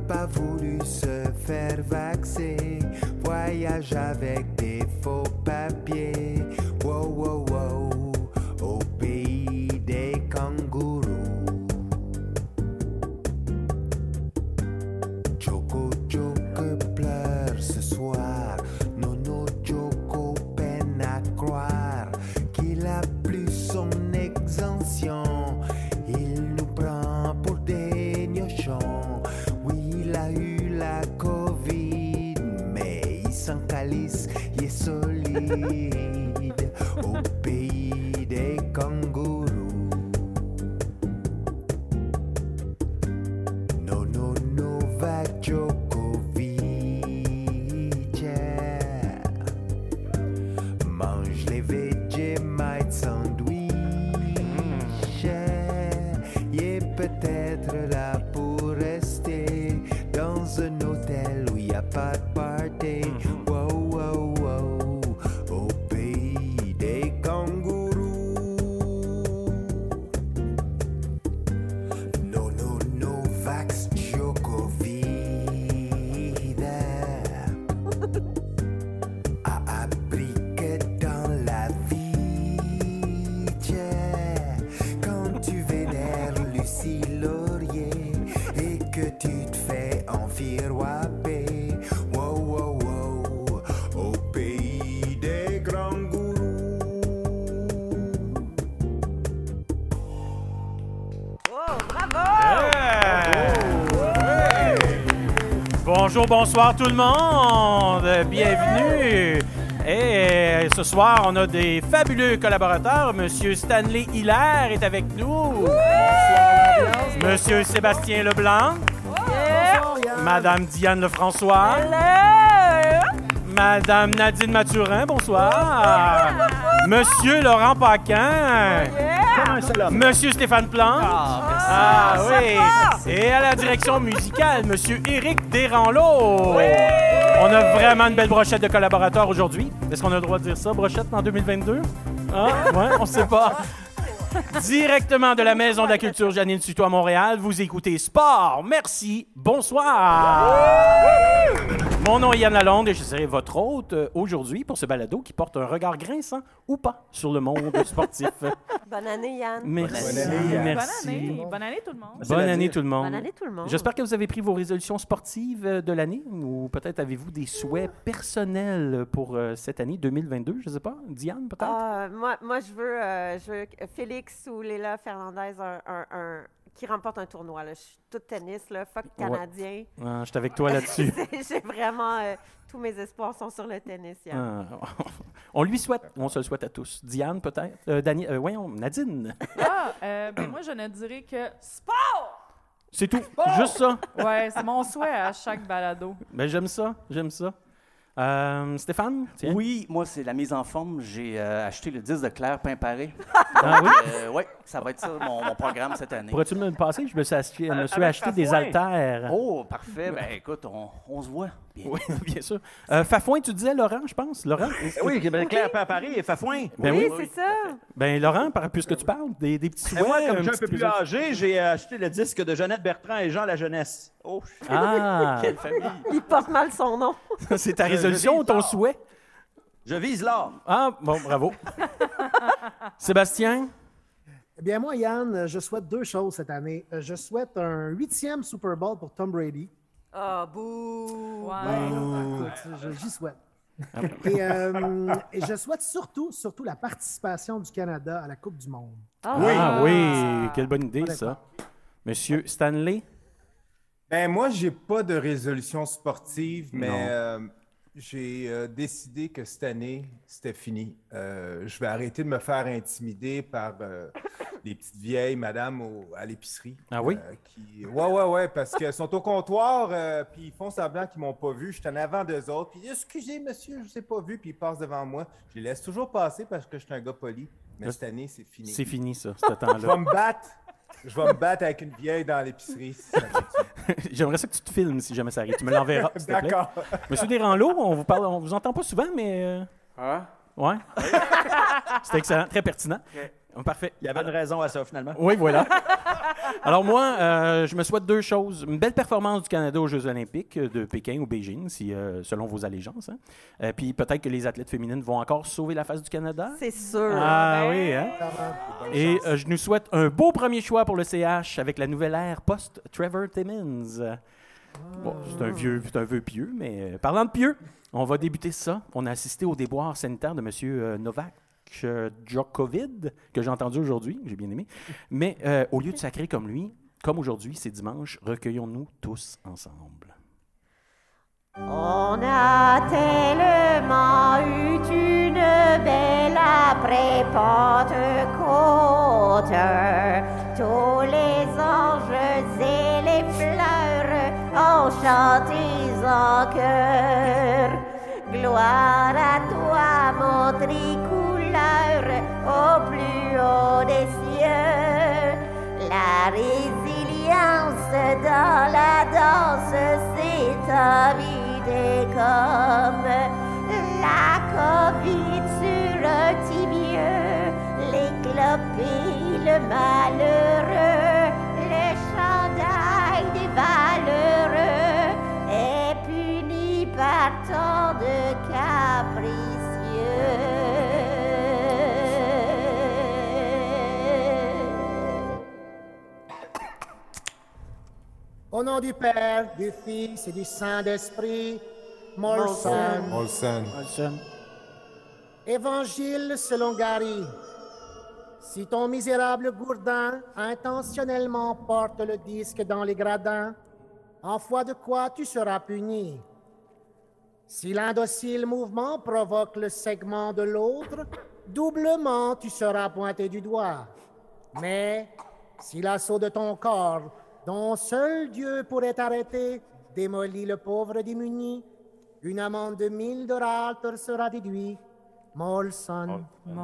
pas voulu se faire vacciner. Voyage avec des faux papiers. Wow, wow, wow, au pays des kangourous. Choco Choco pleure ce soir. Nono Choco peine à croire qu'il a plus son exemption. Il nous prend pour des gnochons. Oui, il a eu la Covid, mais il s'en calisse, il est solide au pays des kangourous. No, no, Novak Djokovic, yeah. Mange les Vegemite sandwich, yeah. Il est peut-être là pour rester dans un hôtel où il n'y a pas de party. Wow, wow, wow, au pays des kangourous. No, no, Novak Djokovic a appris que dans la vie, yeah, quand tu vénères Lucie Laurier et que tu te fais enfiroiper, wow, wow, wow, au pays des grands gourous. Oh, bravo! Bonjour, bonsoir tout le monde. Bienvenue. Et ce soir, on a des fabuleux collaborateurs. Monsieur Stanley Hilaire est avec nous. Monsieur Sébastien Leblanc. Madame Diane Lefrançois. Madame Nadine Mathurin, bonsoir. Monsieur Laurent Paquin. Monsieur Stéphane Plante. Oui. Et à la direction musicale, Monsieur Éric Desranleau. On a vraiment une belle brochette de collaborateurs aujourd'hui. Est-ce qu'on a le droit de dire ça, brochette, en 2022? Ah, ouais, on sait pas. Directement de la Maison de la Culture Janine Suto à Montréal, vous écoutez Sport. Merci. Bonsoir. Mon nom est Yann Lalonde et je serai votre hôte aujourd'hui pour ce balado qui porte un regard grinçant ou pas sur le monde sportif. Bonne année, Yann. Merci. Bonne année. Merci. Bonne année tout le monde. Bonne année tout le monde. Bonne année, tout le monde. J'espère que vous avez pris vos résolutions sportives de l'année ou peut-être avez-vous des souhaits personnels pour cette année 2022, je ne sais pas. Diane, peut-être? Moi, je veux que Félix ou Léla Fernandez qui remportent un tournoi. Là. Je suis toute tennis, là, fuck Canadien. Je suis avec toi là-dessus. J'ai vraiment... tous mes espoirs sont sur le tennis, Yann. On lui souhaite, on se le souhaite à tous. Diane, peut-être? Voyons, Nadine. Moi, je ne dirais que sport! C'est tout, juste ça. Ouais, c'est mon souhait à chaque balado. Ben, j'aime ça. Stéphane? Tiens. Oui, moi, c'est la mise en forme. J'ai acheté le 10 de Claire Pain-Paré. Ah oui? Oui, ça va être ça, mon programme cette année. Pourrais-tu me le passer? Je me suis acheté des haltères. Oh, parfait. Ben écoute, on se voit. Bien. Oui, bien sûr. Fafouin, tu disais Laurent, je pense. Laurent? Oui, Claire Pain-Paré et Fafouin. Ben oui, oui. c'est ça. Ben Laurent, puisque tu parles, des petits souhaits. Moi, comme je suis un petit peu plus âgé, j'ai acheté le disque de Jeannette Bertrand et Jean La Jeunesse. Oh, Ah! quelle famille. Il porte mal son nom. C'est ta résolution ou ton souhait? Je vise l'or. Ah, bon, bravo. Sébastien? Eh bien, moi, Yann, je souhaite deux choses cette année. Je souhaite un 8e Super Bowl pour Tom Brady. Ah, bouh! Ouais. Écoute, j'y souhaite. Et je souhaite surtout la participation du Canada à la Coupe du Monde. Oui, quelle bonne idée, ça. Monsieur Stanley? Ben moi, j'ai pas de résolution sportive, mais j'ai décidé que cette année, c'était fini. Je vais arrêter de me faire intimider par les petites vieilles madames à l'épicerie. Ah oui? Ouais, parce qu'elles sont au comptoir, puis ils font semblant qu'ils m'ont pas vu. Je suis en avant d'eux autres, puis excusez monsieur, je vous ai pas vu, puis ils passent devant moi. Je les laisse toujours passer parce que je suis un gars poli, mais cette année, c'est fini. C'est fini, ça, ce temps-là. Je vais me battre avec une vieille dans l'épicerie. Si ça J'aimerais ça que tu te filmes si jamais ça arrive. Tu me l'enverras, s'il te plaît. D'accord. Monsieur Desranleau, on vous entend pas souvent, mais... Hein? Ouais. C'est excellent, très pertinent. Parfait. Il y avait une raison à ça, finalement. Oui, voilà. Alors moi, je me souhaite 2 choses. Une belle performance du Canada aux Jeux olympiques de Pékin ou Beijing, selon vos allégeances. Hein. Puis peut-être que les athlètes féminines vont encore sauver la face du Canada. C'est sûr. Ah oui, hein? Et je nous souhaite un beau premier choix pour le CH avec la nouvelle ère post-Trevor Timmins. Bon, c'est un vœu pieux, mais parlant de pieux, on va débuter ça. On a assisté au déboire sanitaire de M. Novak Djokovic, que j'ai entendu aujourd'hui, j'ai bien aimé. Mais au lieu de sacrer comme lui, comme aujourd'hui, c'est dimanche, recueillons-nous tous ensemble. On a tellement eu une belle après-Pentecôte, tous les anges et les fleurs ont chanté en chœur. Gloire à toi, mon tricolore, au plus haut des cieux. La résilience dans la danse s'est envidée comme la Covid sur un tibieux, les clopes et le malheureux, le chandail des valeureux est puni par tant de capricieux. Au nom du Père, du Fils et du Saint-Esprit, Molson. Molson. Évangile selon Gary. Si ton misérable gourdin intentionnellement porte le disque dans les gradins, en foi de quoi tu seras puni. Si l'indocile mouvement provoque le segment de l'autre, doublement tu seras pointé du doigt. Mais si l'assaut de ton corps, dont seul Dieu pourrait t'arrêter, démolit le pauvre démuni, une amende de $1000 te sera déduite. Molson.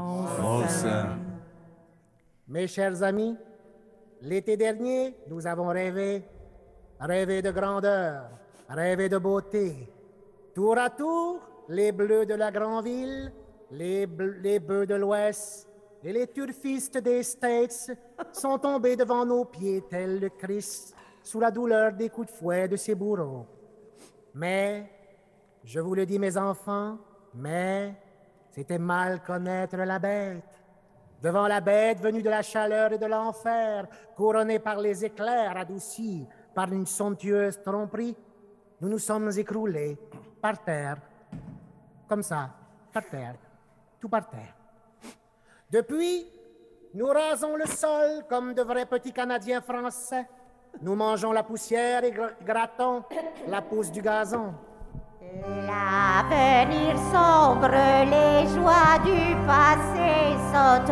Mes chers amis, l'été dernier, nous avons rêvé de grandeur, rêvé de beauté. Tour à tour, les bleus de la grande ville, les bœufs de l'Ouest et les turfistes des States sont tombés devant nos pieds tel le Christ sous la douleur des coups de fouet de ses bourreaux. Mais, je vous le dis mes enfants, mais c'était mal connaître la bête. Devant la bête venue de la chaleur et de l'enfer, couronnée par les éclairs, adoucie par une somptueuse tromperie, nous nous sommes écroulés par terre, comme ça, par terre, tout par terre. Depuis, nous rasons le sol comme de vrais petits Canadiens français. Nous mangeons la poussière et grattons la pousse du gazon. L'avenir sombre, les joies du passé sont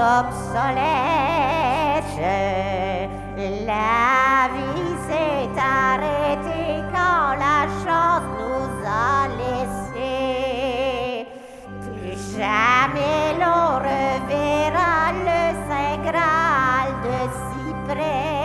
obsolètes. La vie s'est arrêtée quand la chance nous a laissés. Plus jamais l'on reverra le Saint Graal de si près.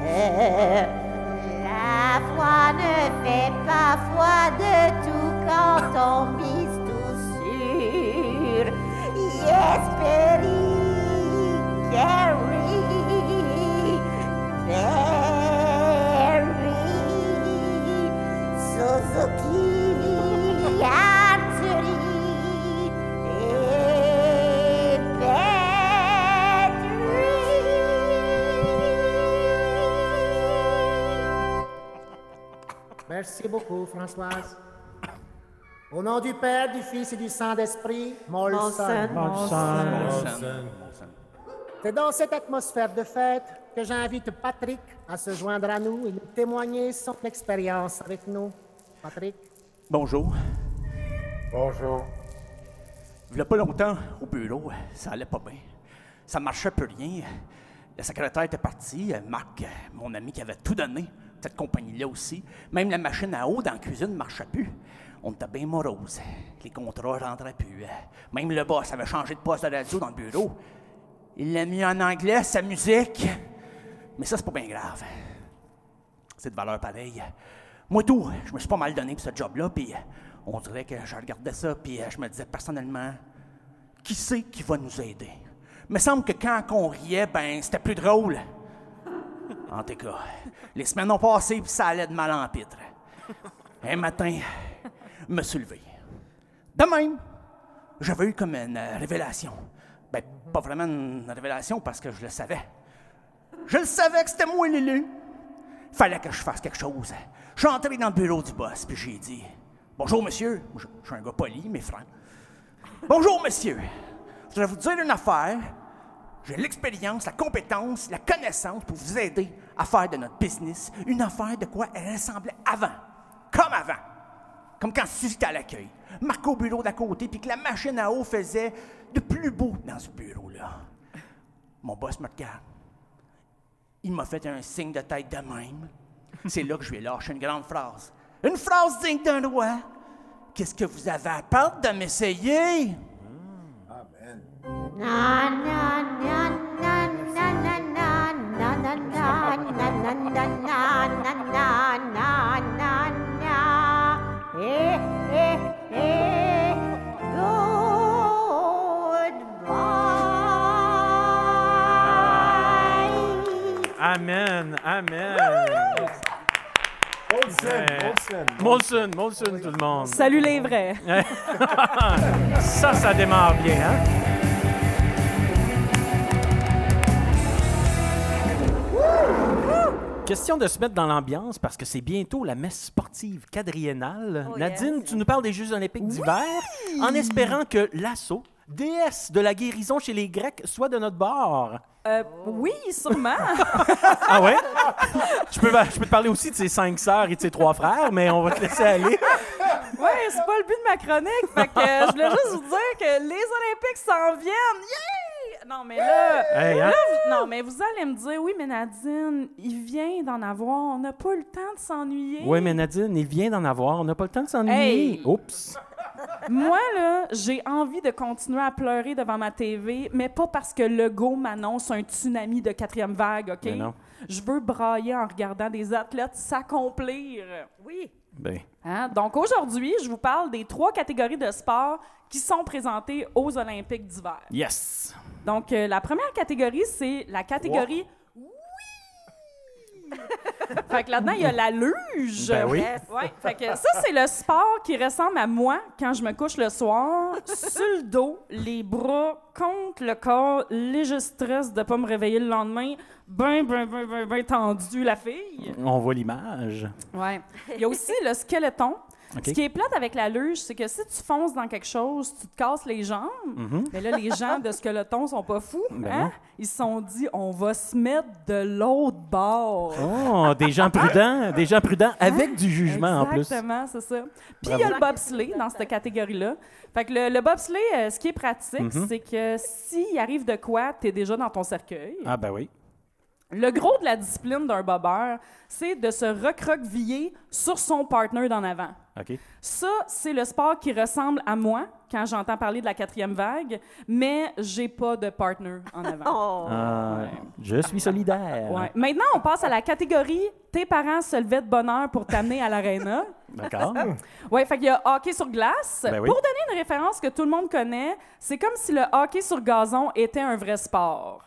La foi ne fait pas foi de tout quand on mise tout sur Jesperi, Gary, Barry, Suzuki, Arturi et Petri. Merci beaucoup, Françoise. Au nom du Père, du Fils et du Saint-Esprit, Molson. C'est dans cette atmosphère de fête que j'invite Patrick à se joindre à nous et nous témoigner son expérience avec nous. Patrick. Bonjour. Bonjour. Il n'y a pas longtemps, au bureau, ça allait pas bien. Ça marchait plus rien. Le secrétaire était parti. Marc, mon ami qui avait tout donné, cette compagnie-là aussi. Même la machine à eau dans la cuisine ne marchait plus. On était bien morose. Les contrats ne rentraient plus. Même le boss avait changé de poste de radio dans le bureau. Il l'a mis en anglais, sa musique. Mais ça, c'est pas bien grave. C'est de valeur pareille. Moi, tout, je me suis pas mal donné pour ce job-là, puis on dirait que je regardais ça, puis je me disais personnellement, qui c'est qui va nous aider? me semble que quand on riait, ben c'était plus drôle. En tout cas, les semaines ont passé puis ça allait de mal en pitre. Un matin, je me suis levé. De même, j'avais eu comme une révélation. Ben, pas vraiment une révélation parce que je le savais. Je le savais que c'était moi, Lulu. Fallait que je fasse quelque chose. Je suis entré dans le bureau du boss puis j'ai dit « Bonjour, monsieur. » Je suis un gars poli, mais franc. « Bonjour, monsieur. Je voudrais vous dire une affaire. J'ai l'expérience, la compétence, la connaissance pour vous aider à faire de notre business une affaire de quoi elle ressemblait avant. Comme avant. Comme quand Suzy était à l'accueil, Marc au bureau d'à côté, puis que la machine à eau faisait de plus beau dans ce bureau-là. » Mon boss me regarde. Il m'a fait un signe de tête de même. C'est là que je lui ai lâché une grande phrase. Une phrase digne d'un roi. Qu'est-ce que vous avez à perdre de m'essayer? Amen. Na na na na na na na na na na na na na na na na. Eh eh eh. Goodbye. Amen, amen. Molson, tout le monde. Salut les vrais. Ça démarre bien, hein? Question de se mettre dans l'ambiance parce que c'est bientôt la messe sportive quadriennale. Oh, Nadine, yes. tu nous parles des Jeux olympiques d'hiver en espérant que l'Assaut, déesse de la guérison chez les Grecs, soit de notre bord. Oui, sûrement. Ah ouais? Je peux te parler aussi de ses 5 sœurs et de ses 3 frères, mais on va te laisser aller. Oui, c'est pas le but de ma chronique. Fait que je voulais juste vous dire que les Olympiques s'en viennent. Yeah! Non, mais là, Hey, hein? non, mais vous allez me dire, oui, mais Nadine, il vient d'en avoir. On n'a pas le temps de s'ennuyer. Oui, mais Nadine, il vient d'en avoir. On n'a pas le temps de s'ennuyer. Hey! Oups. Moi, là, j'ai envie de continuer à pleurer devant ma TV, mais pas parce que Legault m'annonce un tsunami de 4e vague, OK? Mais non. Je veux brailler en regardant des athlètes s'accomplir. Oui. Ben, Hein? Donc, aujourd'hui, je vous parle des 3 catégories de sport qui sont présentées aux Olympiques d'hiver. yes. Donc, la première catégorie, c'est la catégorie... Oui! Fait que là-dedans, il y a la luge. Ben oui. Ouais, fait que ça, c'est le sport qui ressemble à moi quand je me couche le soir, sur le dos, les bras contre le corps, léger stress de ne pas me réveiller le lendemain, ben tendu, la fille. On voit l'image. Ouais. Il y a aussi le skeleton. OK. Ce qui est plate avec la luge, c'est que si tu fonces dans quelque chose, tu te casses les jambes. Mais là, les gens de skeleton sont pas fous. Ben Hein? non. Ils se sont dit, on va se mettre de l'autre bord. Oh, des gens prudents avec du jugement en plus. Exactement, c'est ça. Puis Bravo. il y a le bobsleigh dans cette catégorie-là. Fait que le bobsleigh, ce qui est pratique, c'est que s'il arrive de quoi, t'es déjà dans ton cercueil. Ah ben oui. Le gros de la discipline d'un bobeur, c'est de se recroqueviller sur son partner d'en avant. OK. Ça, c'est le sport qui ressemble à moi quand j'entends parler de la 4e vague, mais j'ai pas de partner en avant. Oh. Je suis solidaire. Ouais. Maintenant, on passe à la catégorie « Tes parents se levaient de bonne heure pour t'amener à l'aréna ». D'accord. Oui, fait qu'il y a hockey sur glace. Ben oui. Pour donner une référence que tout le monde connaît, c'est comme si le hockey sur gazon était un vrai sport.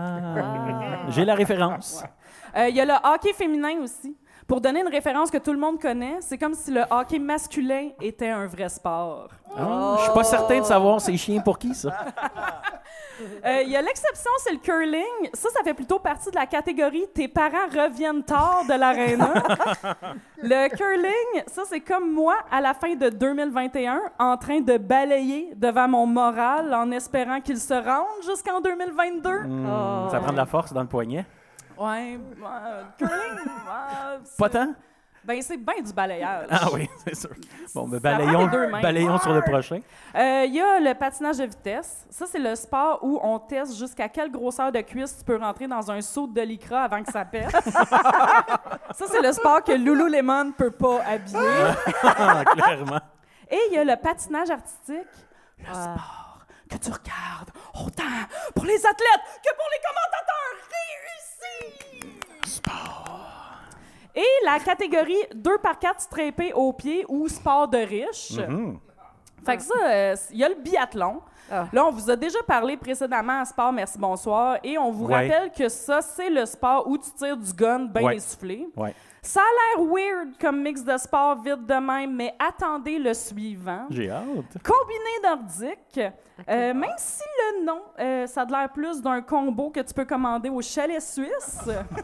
J'ai la référence. Il y a le hockey féminin aussi. Pour donner une référence que tout le monde connaît, c'est comme si le hockey masculin était un vrai sport. Je suis pas certain de savoir c'est chien pour qui, ça. Il y a l'exception, c'est le curling. Ça fait plutôt partie de la catégorie « Tes parents reviennent tard de l'aréna ». Le curling, ça, c'est comme moi à la fin de 2021, en train de balayer devant mon moral en espérant qu'il se rende jusqu'en 2022. Ça prend de la force dans le poignet. Ouais, curling, Pas tant? ben c'est bien du balayage. Ah oui, c'est sûr. Bon, ben, Ça prend les deux mains. balayons sur le prochain. Il y a le patinage de vitesse. Ça, c'est le sport où on teste jusqu'à quelle grosseur de cuisse tu peux rentrer dans un seau de lycra avant que ça pète. Ça, c'est le sport que Lululemon peut pas habiller. Clairement. Et il y a le patinage artistique. Le sport que tu regardes autant pour les athlètes que pour les commentateurs réussis. Et la catégorie 2x4 strappé aux pieds ou sport de riche. Fait que ça, il y a le biathlon. Là, on vous a déjà parlé précédemment à Sport Merci Bonsoir et on vous rappelle que ça, c'est le sport où tu tires du gun bien essoufflé. Ouais. Ça a l'air weird comme mix de sport vite de même, mais attendez le suivant. J'ai hâte. Combiné nordique. Même si le nom, ça a l'air plus d'un combo que tu peux commander au chalet suisse.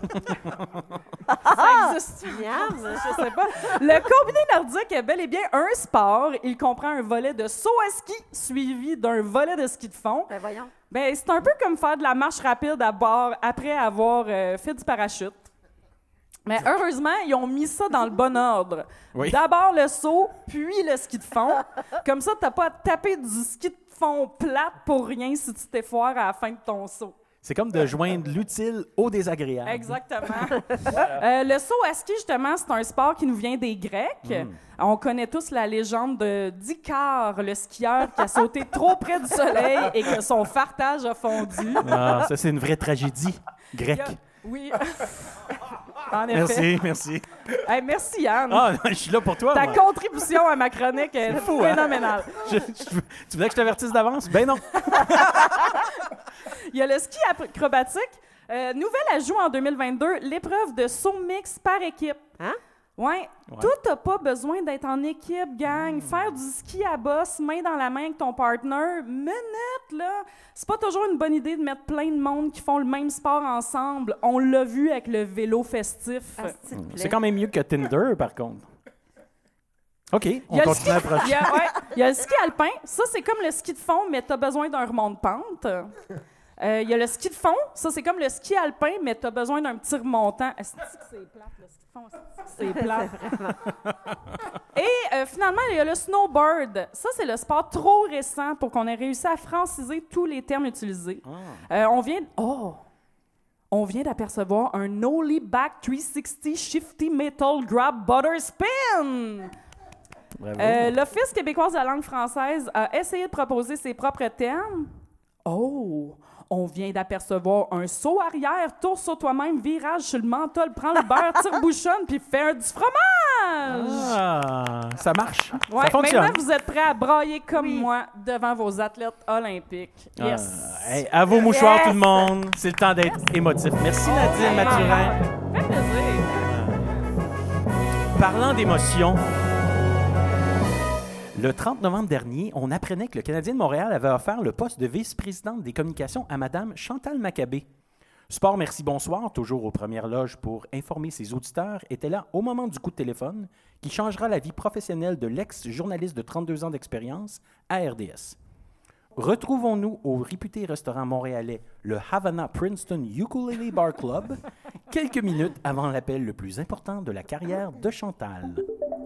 Ça existe. Je sais pas. Le combiné nordique est bel et bien un sport. Il comprend un volet de saut à ski suivi d'un volet de ski de fond. Ben voyons. Ben, c'est un peu comme faire de la marche rapide à bord après avoir fait du parachute. Mais heureusement, ils ont mis ça dans le bon ordre. Oui. D'abord le saut, puis le ski de fond. Comme ça, t'as pas à taper du ski de fond plate pour rien si tu t'effoires à la fin de ton saut. C'est comme de joindre l'utile au désagréable. Exactement. Le saut à ski, justement, c'est un sport qui nous vient des Grecs. On connaît tous la légende d'Icare, le skieur qui a sauté trop près du soleil et que son fartage a fondu. Ah, ça, c'est une vraie tragédie grecque. Oui. En effet. Merci. Hey, merci, Yann. Ah, je suis là pour toi. Ta moi. contribution à ma chronique est fou, phénoménale. Tu voulais que je t'avertisse d'avance? Ben non. Il y a le ski acrobatique. Nouvelle ajout en 2022, l'épreuve de saut mix par équipe. Hein? Ouais. Toi, t'as pas besoin d'être en équipe, gang. Faire du ski à bosse, main dans la main avec ton partner, minute, là. C'est pas toujours une bonne idée de mettre plein de monde qui font le même sport ensemble. On l'a vu avec le vélo festif. C'est quand même mieux que Tinder, par contre. OK, on continue à approcher. Il y a le ski alpin. Ça, c'est comme le ski de fond, mais t'as besoin d'un remont de pente. Il y a le ski de fond. Ça, c'est comme le ski alpin, mais t'as besoin d'un petit remontant. Est-ce que c'est plate, le ski de fond? C'est plate. Et finalement, il y a le snowboard. Ça, c'est le sport trop récent pour qu'on ait réussi à franciser tous les termes utilisés. On vient d'apercevoir un Nollie Back 360 Shifty Metal Grab Butter Spin. L'Office québécois de la langue française a essayé de proposer ses propres termes. On vient d'apercevoir un saut arrière, tour sur toi-même, virage sur le menthol, prends le beurre, tire-bouchonne, puis fais du fromage! Ah, ça marche. Ouais, Ça fonctionne. maintenant, vous êtes prêts à brailler comme moi devant vos athlètes olympiques. Yes! Hey, à vos mouchoirs, tout le monde. C'est le temps d'être émotif. Merci, Nadine Mathurin. Ça fait plaisir. Parlant d'émotion, le 30 novembre dernier, on apprenait que le Canadien de Montréal avait offert le poste de vice-présidente des communications à Mme Chantal Maccabé. Sport Merci Bonsoir, toujours aux premières loges pour informer ses auditeurs, était là au moment du coup de téléphone qui changera la vie professionnelle de l'ex-journaliste de 32 ans d'expérience à RDS. Retrouvons-nous au réputé restaurant montréalais, le Havana Princeton Ukulele Bar Club, quelques minutes avant l'appel le plus important de la carrière de Chantal.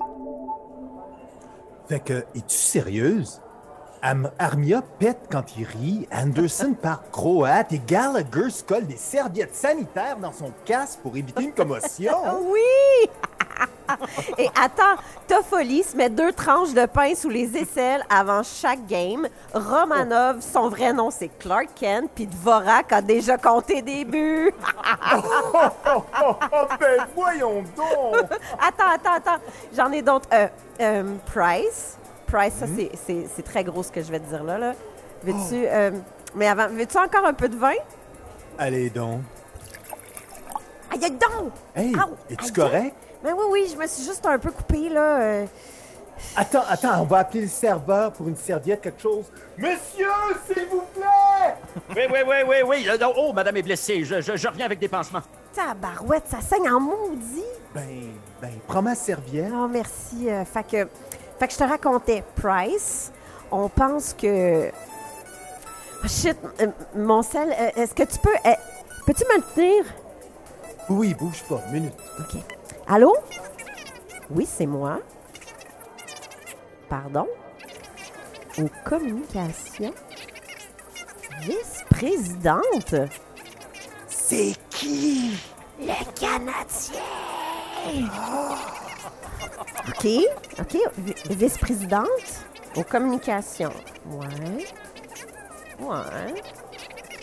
Fait que, es-tu sérieuse? Armia pète quand il rit, Anderson part croate et Gallagher se colle des serviettes sanitaires dans son casque pour éviter une commotion. Oui! Et attends, Toffoli se met 2 tranches de pain sous les aisselles avant chaque game. Romanov, son vrai nom, c'est Clark Kent, puis Dvorak a déjà compté des buts. Ben voyons donc! Attends. J'en ai d'autres. Price, ça, c'est très gros ce que je vais te dire là. Veux-tu... mais avant, veux-tu encore un peu de vin? Allez donc. Aïe, donc! Hey, es-tu correct? Ben oui, je me suis juste un peu coupée, là. Attends, on va appeler le serveur pour une serviette, quelque chose. Monsieur, s'il vous plaît! Oui. Oh, madame est blessée. Je reviens avec des pansements. Tabarouette, ça saigne en maudit. Ben, prends ma serviette. Oh, merci. Fait que je te racontais, Price, on pense que... Oh, shit, mon sel, est-ce que tu peux... peux-tu me le tenir? Oui, bouge pas, minute. OK. Allô? Oui, c'est moi. Pardon? Aux communications? Vice-présidente? C'est qui? Le Canadien! OK. Vice-présidente aux communications. Ouais. OK.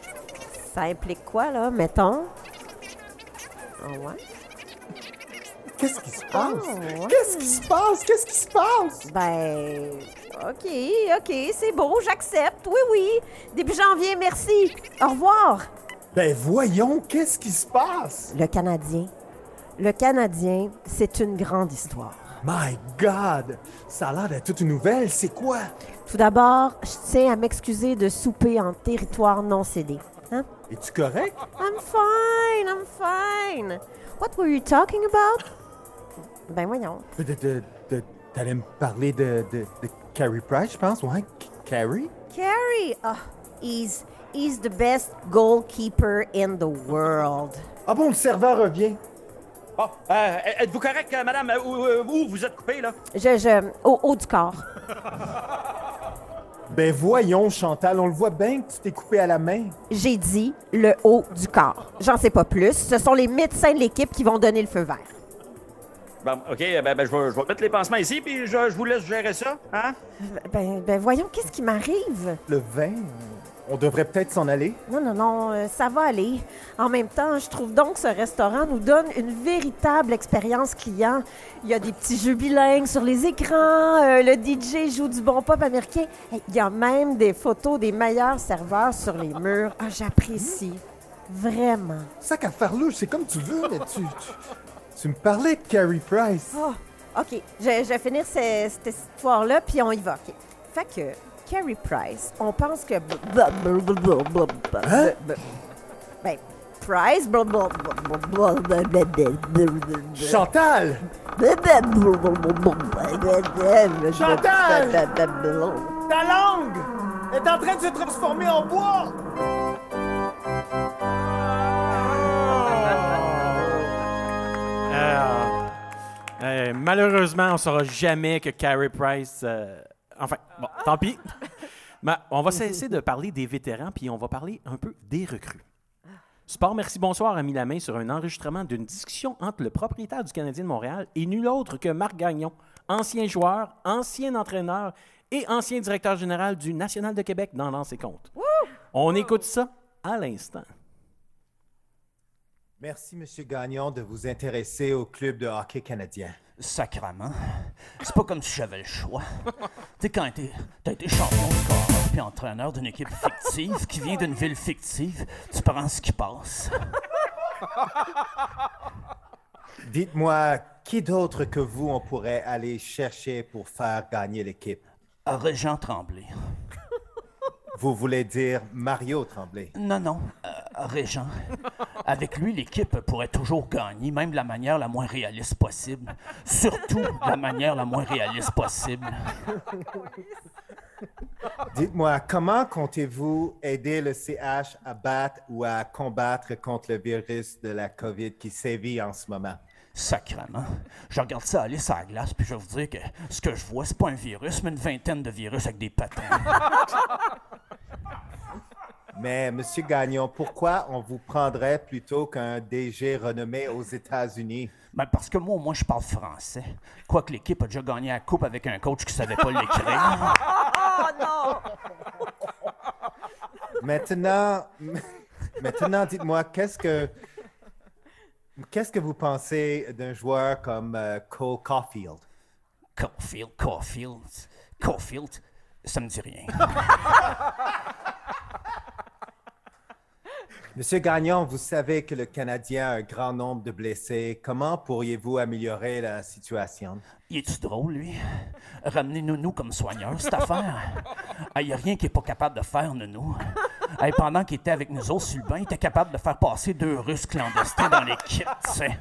Ça implique quoi, là, mettons? Ah ouais? Qu'est-ce qui se passe? Qu'est-ce qui se passe? Qu'est-ce qui se passe? Ben, OK, c'est beau, j'accepte. Oui. Début janvier, merci. Au revoir. Ben voyons, qu'est-ce qui se passe? Le Canadien, c'est une grande histoire. My God! Ça a l'air d'être toute une nouvelle, c'est quoi? Tout d'abord, je tiens à m'excuser de souper en territoire non cédé. Hein? Es-tu correct? I'm fine. What were you talking about? Ben voyons. T'allais me parler de Carey Price, je pense, ouais? Carey? Carey, he's the best goalkeeper in the world. Ah bon, le serveur revient. Bon, êtes-vous correct, madame? Où vous êtes coupé, là? Au haut du corps. Ben voyons, Chantal, on le voit bien que tu t'es coupé à la main. J'ai dit le haut du corps. J'en sais pas plus. Ce sont les médecins de l'équipe qui vont donner le feu vert. Bon, OK, je vais mettre les pansements ici, puis je vous laisse gérer ça, hein? Ben voyons, qu'est-ce qui m'arrive? Le vin, on devrait peut-être s'en aller. Non, ça va aller. En même temps, je trouve donc que ce restaurant nous donne une véritable expérience client. Il y a des petits jeux bilingues sur les écrans, le DJ joue du bon pop américain. Il y a même des photos des meilleurs serveurs sur les murs. Ah, j'apprécie. Vraiment. Sac à faire louche, c'est comme tu veux, mais tu me parlais de Carey Price. Oh, OK. Je vais finir cette histoire-là, puis on y va. OK. Fait que Carey Price, on pense que... Hein? Ben, Price... Chantal! Chantal! Ta langue est en train de se transformer en bois! Malheureusement, on ne saura jamais que Carey Price... Enfin, bon, tant pis. Mais on va cesser de parler des vétérans, puis on va parler un peu des recrues. Sport Merci Bonsoir a mis la main sur un enregistrement d'une discussion entre le propriétaire du Canadien de Montréal et nul autre que Marc Gagnon, ancien joueur, ancien entraîneur et ancien directeur général du National de Québec dans Lance et Compte. On écoute ça à l'instant. Merci, M. Gagnon, de vous intéresser au club de hockey canadien. Sacrement. C'est pas comme si j'avais le choix. Tu sais, quand t'as été champion de corps puis entraîneur d'une équipe fictive qui vient d'une ville fictive, tu prends ce qui passe. Dites-moi, qui d'autre que vous on pourrait aller chercher pour faire gagner l'équipe? Régent Tremblay. Vous voulez dire Mario Tremblay? Non, Régent. Avec lui, l'équipe pourrait toujours gagner, même de la manière la moins réaliste possible. Surtout de la manière la moins réaliste possible. Dites-moi, comment comptez-vous aider le CH à battre ou à combattre contre le virus de la COVID qui sévit en ce moment? Sacrément. Je regarde ça aller sur la glace, puis je vais vous dire que ce que je vois, c'est pas un virus, mais une vingtaine de virus avec des patins. Mais, M. Gagnon, pourquoi on vous prendrait plutôt qu'un DG renommé aux États-Unis? Ben parce que moi, au moins, je parle français. Quoique l'équipe a déjà gagné la coupe avec un coach qui savait pas l'écrire. Oh non! Maintenant, dites-moi, qu'est-ce que vous pensez d'un joueur comme Cole Caulfield? Caulfield, ça me dit rien. Monsieur Gagnon, vous savez que le Canadien a un grand nombre de blessés. Comment pourriez-vous améliorer la situation? Il est-tu drôle, lui? Ramenez Nounou comme soigneur, cette affaire. Il n'y a rien qu'il n'est pas capable de faire, Nounou. Pendant qu'il était avec nous autres sur le banc, il était capable de faire passer 2 Russes clandestins dans l'équipe, tu sais.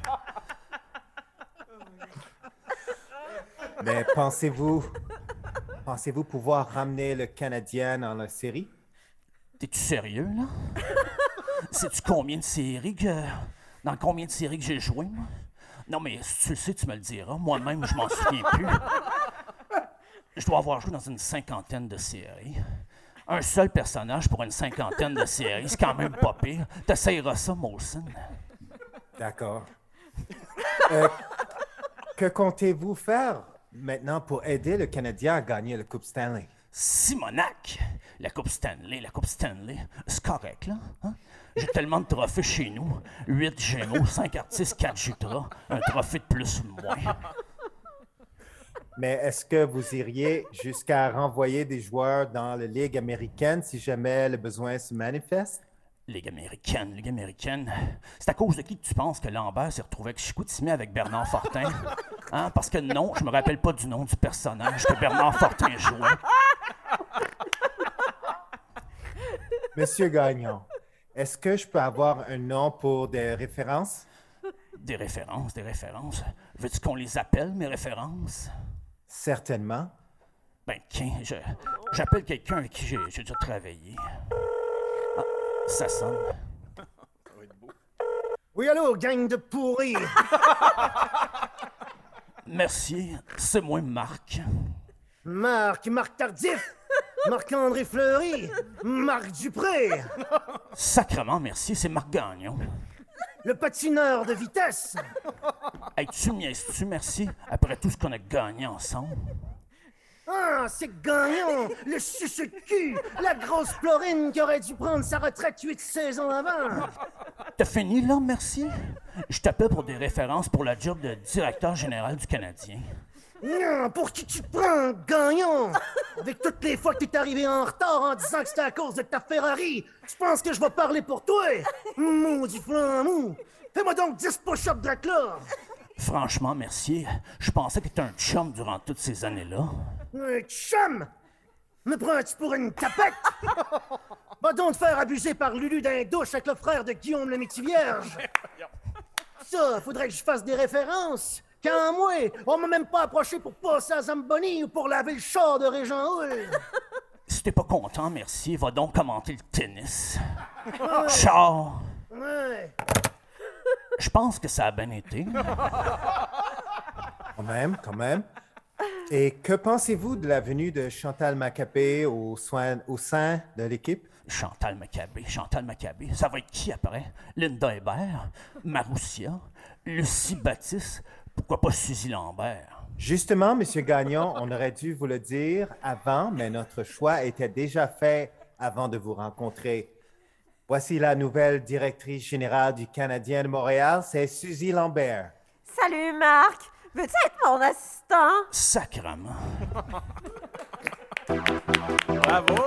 Mais pensez-vous pouvoir ramener le Canadien dans la série? T'es-tu sérieux, là? Sais-tu combien de séries dans combien de séries que j'ai joué, moi? Non, mais si tu le sais, tu me le diras. Moi-même, je m'en souviens plus. Je dois avoir joué dans une 50aine de séries. Un seul personnage pour une 50aine de séries, c'est quand même pas pire. T'essayeras ça, Molson. D'accord. Que comptez-vous faire maintenant pour aider le Canadien à gagner la Coupe Stanley? Simonac! La Coupe Stanley. C'est correct, là. Hein? J'ai tellement de trophées chez nous. 8 Gémeaux, 5 artistes, 4 Jutra. Un trophée de plus ou de moins. Mais est-ce que vous iriez jusqu'à renvoyer des joueurs dans la Ligue américaine si jamais le besoin se manifeste? Ligue américaine. C'est à cause de qui tu penses que Lambert s'est retrouvé avec Chicoutimi avec Bernard Fortin? Hein? Parce que non, je me rappelle pas du nom du personnage que Bernard Fortin jouait. Monsieur Gagnon, est-ce que je peux avoir un nom pour des références? Des références. Veux-tu qu'on les appelle, mes références? Certainement. Ben, j'appelle quelqu'un avec qui j'ai déjà travaillé. Ah, ça sonne. Oui, allô, gang de pourris! Merci, c'est moi, Marc. Marc Tardif! Marc-André Fleury! Marc Dupré! Sacrement merci, c'est Marc Gagnon. Le patineur de vitesse! Hey, tu me niaises-tu, merci, après tout ce qu'on a gagné ensemble? Ah, c'est Gagnon! Le suce-cul! La grosse Florine qui aurait dû prendre sa retraite 8 saisons avant! T'as fini, là, merci? Je t'appelle pour des références pour la job de directeur général du Canadien. Non, pour qui tu te prends, Gagnon? Avec toutes les fois que t'es arrivé en retard en disant que c'était à cause de ta Ferrari, tu penses que je vais parler pour toi? Maudit flamou! Fais-moi donc 10 push-ups de la clore! Franchement, merci. Je pensais que t'étais un chum durant toutes ces années-là. Un chum? Me prends-tu pour une tapette? Va donc te faire abuser par Lulu d'un douche avec le frère de Guillaume le Métivierge. Ça, faudrait que je fasse des références. Quand moi, on m'a même pas approché pour passer à Zamboni ou pour laver le char de Régent Hull. Si t'es pas content, merci, va donc commenter le tennis. Char! Ouais. Je pense que ça a bien été. Quand même. Et que pensez-vous de la venue de Chantal Maccabé au sein de l'équipe? Chantal Maccabé. Ça va être qui après? Linda Hébert? Maroussia? Lucie Baptiste? Pourquoi pas Suzy Lambert? Justement, Monsieur Gagnon, on aurait dû vous le dire avant, mais notre choix était déjà fait avant de vous rencontrer. Voici la nouvelle directrice générale du Canadien de Montréal, c'est Suzy Lambert. Salut, Marc. Veux-tu être mon assistant? Sacrement. Bravo!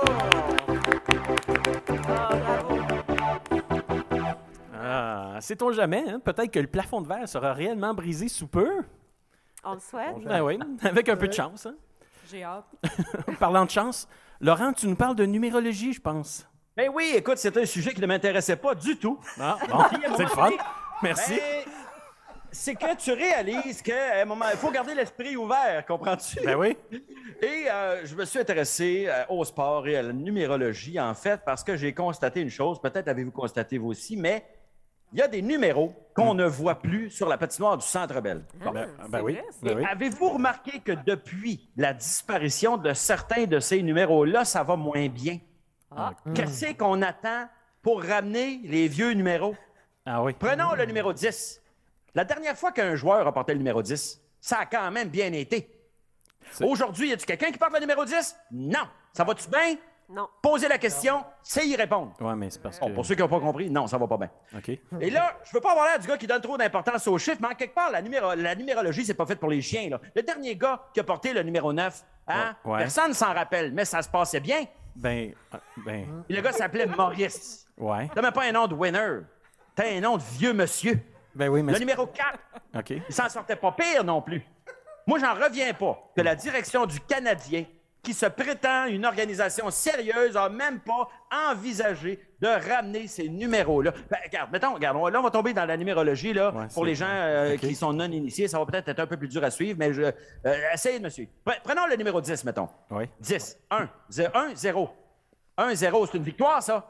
Sait-on jamais, hein? Peut-être que le plafond de verre sera réellement brisé sous peu. On le souhaite. Ben oui, avec un peu de chance. Hein? J'ai hâte. Parlant de chance, Laurent, tu nous parles de numérologie, je pense. Ben oui, écoute, c'est un sujet qui ne m'intéressait pas du tout. Ah, bon, c'est le fun. Merci. Ben, c'est que tu réalises qu'à un moment, il faut garder l'esprit ouvert, comprends-tu? Ben oui. Et je me suis intéressé au sport et à la numérologie, en fait, parce que j'ai constaté une chose, peut-être avez-vous constaté vous aussi, mais il y a des numéros qu'on ne voit plus sur la patinoire du Centre Bell. Bon. Ben oui. Vrai, Ben oui. Avez-vous remarqué que depuis la disparition de certains de ces numéros-là, ça va moins bien? Qu'est-ce qu'on attend pour ramener les vieux numéros? Ah oui. Prenons le numéro 10. La dernière fois qu'un joueur a porté le numéro 10, ça a quand même bien été. Aujourd'hui, y a-tu quelqu'un qui porte le numéro 10? Non. Ça va-tu bien? Non. Posez la question, c'est y répondre. Ouais, mais c'est parce que... Bon, pour ceux qui n'ont pas compris, non, ça va pas bien. OK. Et là, je veux pas avoir l'air du gars qui donne trop d'importance aux chiffres, mais en quelque part, la numérologie, c'est pas fait pour les chiens, là. Le dernier gars qui a porté le numéro 9, hein? Ouais. Personne s'en rappelle, mais ça se passait bien. Ben... Et le gars s'appelait Maurice. Ouais. T'as même pas un nom de winner. T'as un nom de vieux monsieur. Ben oui, mais... Le numéro 4, OK. il s'en sortait pas pire non plus. Moi, j'en reviens pas que la direction du Canadien, qui se prétend une organisation sérieuse, a même pas envisagé de ramener ces numéros-là. Ben, regarde, là, on va tomber dans la numérologie, là, Ouais, pour les gens OK. qui sont non initiés. Ça va peut-être être un peu plus dur à suivre, mais essayez, monsieur. Prenons le numéro 10, mettons. Oui. 10, 1, 0. 1, 0, c'est une victoire, ça.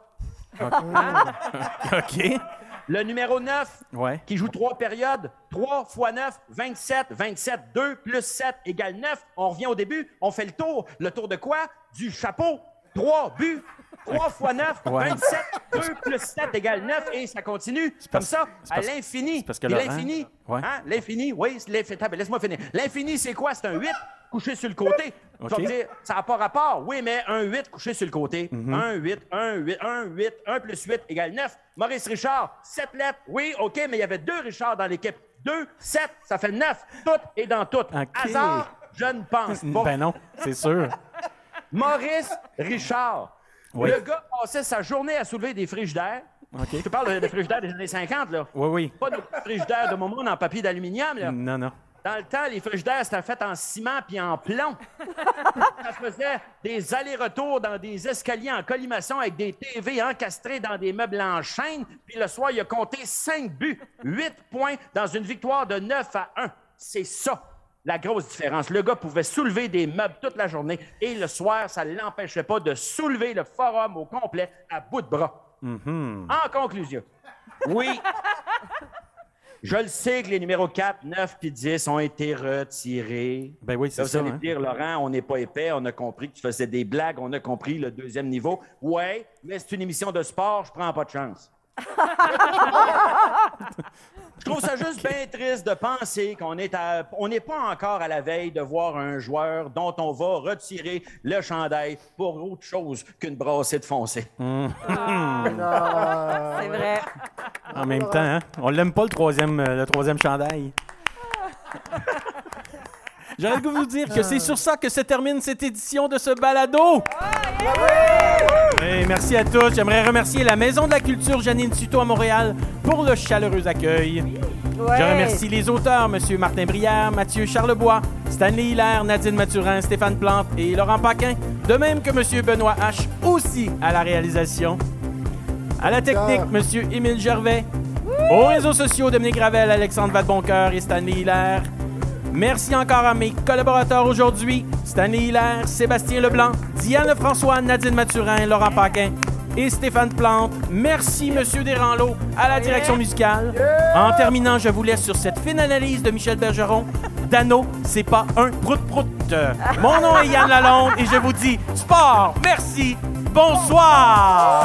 OK. Le numéro 9, Ouais. qui joue 3 périodes, 3 x 9, 27, 27, 2 plus 7 égale 9. On revient au début, on fait le tour. Le tour de quoi? Du chapeau. 3 buts, 3 x 9, Ouais. 27, 2 plus 7 égale 9, et ça continue comme ça, à l'infini. parce que Et Laurent- l'infini, Ouais. hein? L'infini, oui, laisse-moi finir. L'infini, c'est quoi? C'est un 8 couché sur le côté. Tu vas me dire, ça n'a pas rapport. Oui, mais un 8 couché sur le côté. Un 8, 1 plus 8 égale 9. Maurice Richard, 7 lettres. Oui, OK, mais il y avait 2 Richard dans l'équipe. 2, 7, ça fait 9. Tout est dans tout. Hasard, je ne pense pas. Ben non, c'est sûr. Maurice Richard. Oui. Le gars passait sa journée à soulever des frigidaires. OK. Je te parle de frigidaires des années 50, là. Oui. Pas de frigidaires de moment en papier d'aluminium, là. Non. Dans le temps, les frigidaires, c'était fait en ciment puis en plomb. Ça faisait des allers-retours dans des escaliers en collimation avec des TV encastrés dans des meubles en chaîne. Puis le soir, il a compté 5 buts, 8 points dans une victoire de 9-1. C'est ça, la grosse différence. Le gars pouvait soulever des meubles toute la journée et le soir, ça ne l'empêchait pas de soulever le forum au complet à bout de bras. En conclusion, oui, je le sais que les numéros 4, 9 et 10 ont été retirés. Ben oui, c'est là, vous ça. allez me dire, Laurent, on n'est pas épais, on a compris que tu faisais des blagues, on a compris le deuxième niveau. Ouais, mais c'est une émission de sport, je prends pas de chance. Je trouve ça juste bien triste de penser qu'on n'est pas encore à la veille de voir un joueur dont on va retirer le chandail pour autre chose qu'une brassée de foncé. C'est vrai. En même temps, hein? On l'aime pas le troisième chandail. J'aurais le goût de vous dire que c'est sur ça que se termine cette édition de ce balado. Et merci à tous. J'aimerais remercier la Maison de la Culture Janine Suto à Montréal pour le chaleureux accueil. Ouais. Je remercie les auteurs, M. Martin Brière, Mathieu Charlebois, Stanley Hilaire, Nadine Mathurin, Stéphane Plante et Laurent Paquin, de même que M. Benoît H, aussi à la réalisation. À la technique, M. Émile Gervais. Aux réseaux sociaux, Dominique Gravel, Alexandre Vadeboncoeur et Stanley Hilaire. Merci encore à mes collaborateurs aujourd'hui, Stanley Hilaire, Sébastien Leblanc, Diane François, Nadine Mathurin, Laurent Paquin et Stéphane Plante. Merci, M. Desranleau, à la direction musicale. En terminant, je vous laisse sur cette fine analyse de Michel Bergeron. Dano, c'est pas un prout-prout. Mon nom est Yann Lalonde et je vous dis sport, merci, bonsoir!